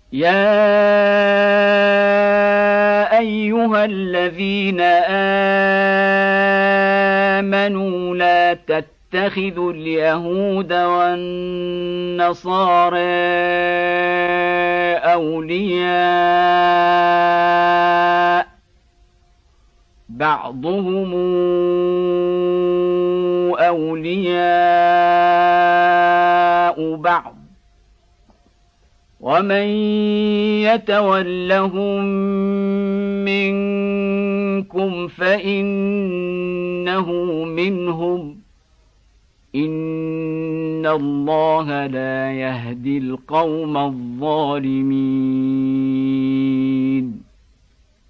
يا أيها الذين آمنوا لا تتخذوا اليهود والنصارى أولياء بعضهم أولياء بعض ومن يتولهم منكم فإنه منهم إن الله لا يهدي القوم الظالمين